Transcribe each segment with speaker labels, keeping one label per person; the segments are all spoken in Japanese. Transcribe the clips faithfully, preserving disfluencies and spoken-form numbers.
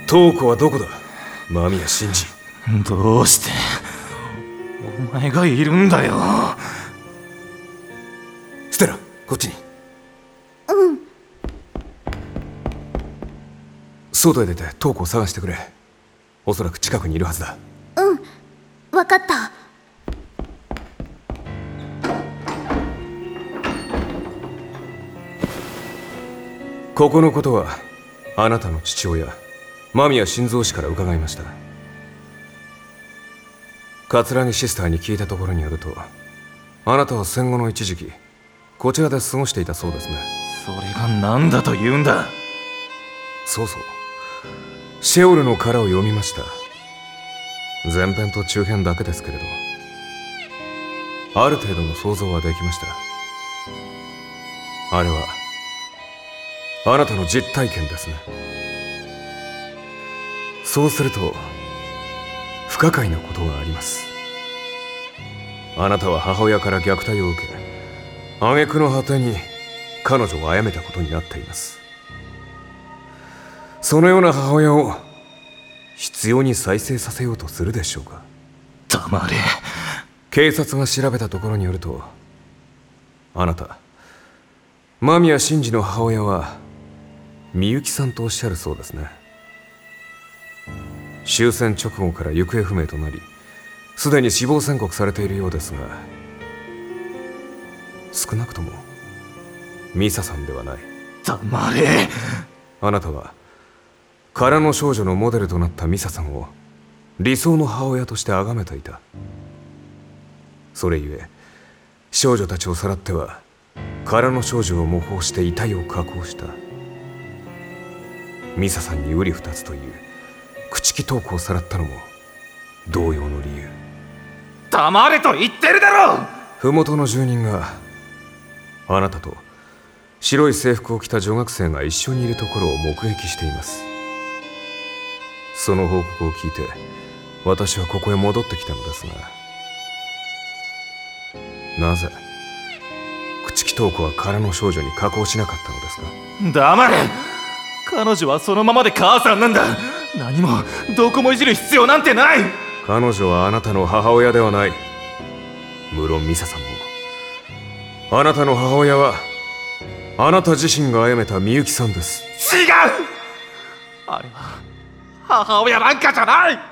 Speaker 1: 瞳子はどこだ、間宮真司。
Speaker 2: どうしてお前がいるんだよ。
Speaker 1: ステラ、こっちに。
Speaker 3: うん。
Speaker 1: 外へ出て瞳子を探してくれ。おそらく近くにいるはずだ。
Speaker 3: うん、分かった。
Speaker 1: ここのことはあなたの父親間宮心臓氏から伺いました。桂木シスターに聞いたところによると、あなたは戦後の一時期こちらで過ごしていたそうですね。
Speaker 2: それが何だと言うんだ。
Speaker 1: そうそう、シェオルの殻を読みました。前編と中編だけですけれど、ある程度の想像はできました。あれはあなたの実体験ですね。そうすると不可解なことがあります。あなたは母親から虐待を受け、挙句の果てに彼女を殺めたことになっています。そのような母親を必要に再生させようとするでしょうか。
Speaker 2: 黙れ。
Speaker 1: 警察が調べたところによると、あなた間宮真司の母親はみゆきさんとおっしゃるそうですね。終戦直後から行方不明となり、すでに死亡宣告されているようですが、少なくともミサさんではない。
Speaker 2: 黙れ。
Speaker 1: あなたは殻の少女のモデルとなったミサさんを理想の母親として崇めていた。それゆえ少女たちをさらっては殻の少女を模倣して遺体を加工した。ミサさんに瓜二つという朽木瞳子をさらったのも同様の理由。
Speaker 2: 黙れと言ってるだろう。
Speaker 1: 麓の住人があなたと白い制服を着た女学生が一緒にいるところを目撃しています。その報告を聞いて私はここへ戻ってきたのですが、なぜ朽木瞳子は殻の少女に加工しなかったのですか。
Speaker 2: 黙れ。彼女はそのままで母さんなんだ。何もどこもいじる必要なんてない。
Speaker 1: 彼女はあなたの母親ではない。無論ミサさんも、あなたの母親はあなた自身が殺めたみゆきさんです。
Speaker 2: 違う。あれは母親なんかじゃない。ん？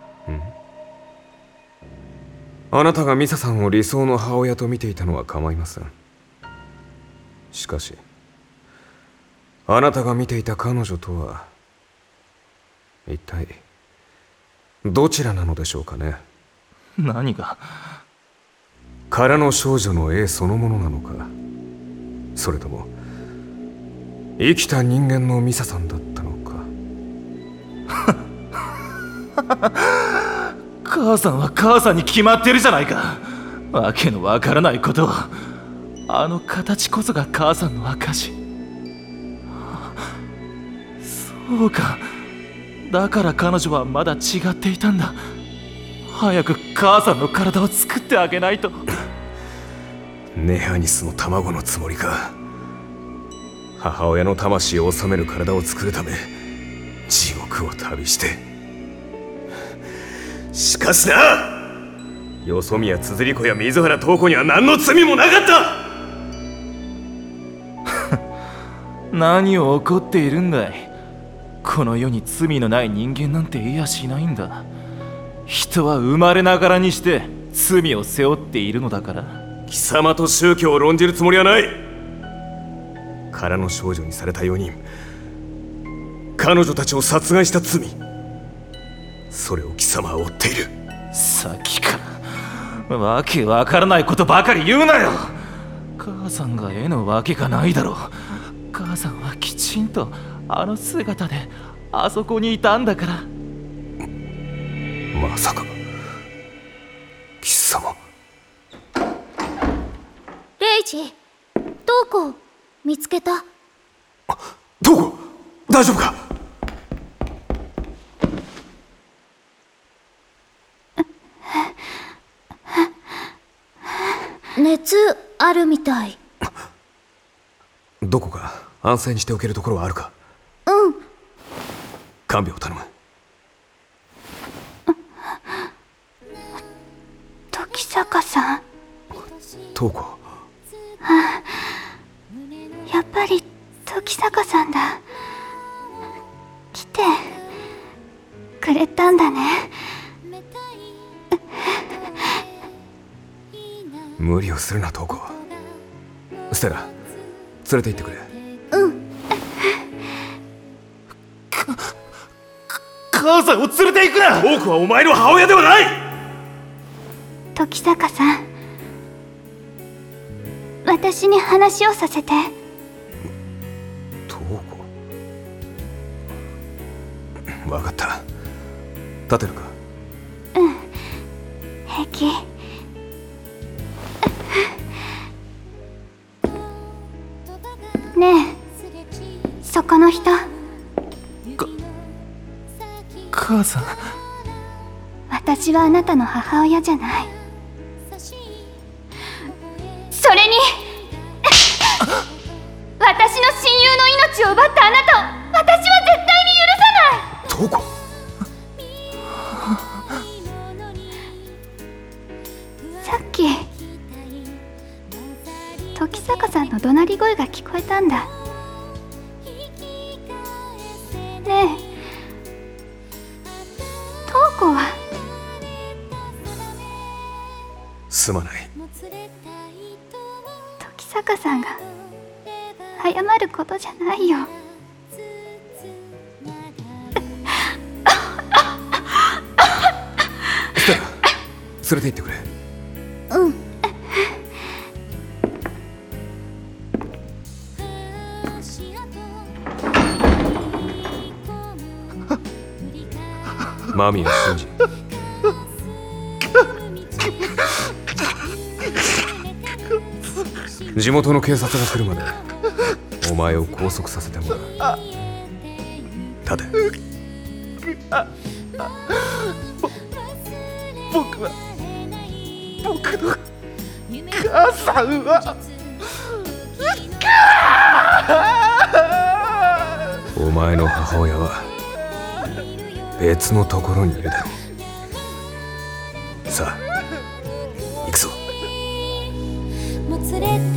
Speaker 1: あなたがミサさんを理想の母親と見ていたのは構いません。しかしあなたが見ていた彼女とは一体どちらなのでしょうかね。
Speaker 2: 何が？
Speaker 1: 殻の少女の絵そのものなのか、それとも生きた人間のミサさんだったのか。
Speaker 2: 母さんは母さんに決まってるじゃないか。わけのわからないことを。あの形こそが母さんの証。そうか。だから彼女はまだ違っていたんだ。早く母さんの体を作ってあげないと。
Speaker 1: ネアニスの卵のつもりか。母親の魂を収める体を作るため地獄を旅して。しかしな、よそ宮綴り子や水原瞳子には何の罪もなかった。
Speaker 2: 何を怒っているんだい。この世に罪のない人間なんていやしないんだ。人は生まれながらにして罪を背負っているのだから。
Speaker 1: 貴様と宗教を論じるつもりはない。殻の少女にされたよにん、彼女たちを殺害した罪、それを貴様は負っている。
Speaker 2: さっきからわけわからないことばかり言うなよ。母さんが絵のわけがないだろう。母さんはきちんとあの姿であそこにいたんだから。
Speaker 1: まさか貴様。
Speaker 3: レイジ、瞳子見つけた。
Speaker 1: 瞳子、大丈夫か。
Speaker 3: 熱あるみたい。
Speaker 1: どこか安静にしておけるところはあるか。
Speaker 3: うん。
Speaker 1: 看病を頼む。
Speaker 4: 時坂さん。
Speaker 1: 瞳子。
Speaker 4: あ、やっぱり時坂さんだ。来てくれたんだね。
Speaker 1: 無理をするな、瞳子。ステラ、連れて行ってくれ。
Speaker 4: うん。
Speaker 2: 母さんを連れて行くな。
Speaker 1: 瞳子はお前の母親ではない。
Speaker 4: 時坂さん、私に話をさせて。
Speaker 1: 瞳子、分かった。立てるか。
Speaker 4: うん、平気。ねえ、そこの人。か
Speaker 2: 母さん。
Speaker 4: 私はあなたの母親じゃない。それに私の親友の命を奪ったあなたを私は絶対に許さない。
Speaker 1: 瞳子。
Speaker 4: さっき時坂さんの怒鳴り声が聞こえたんだ。ねえ、瞳子は。
Speaker 1: すまない。
Speaker 4: 時坂さんが謝ることじゃないよ。
Speaker 1: ステラ、連れて行ってくれ。
Speaker 4: うん。
Speaker 1: マミを信じ。地元の警察が来るまでお前を拘束させてもらう。立て。
Speaker 2: 僕は僕の母さんは
Speaker 1: お前の母親は別のところにいるだろう。さあ行くぞ。
Speaker 3: もつれた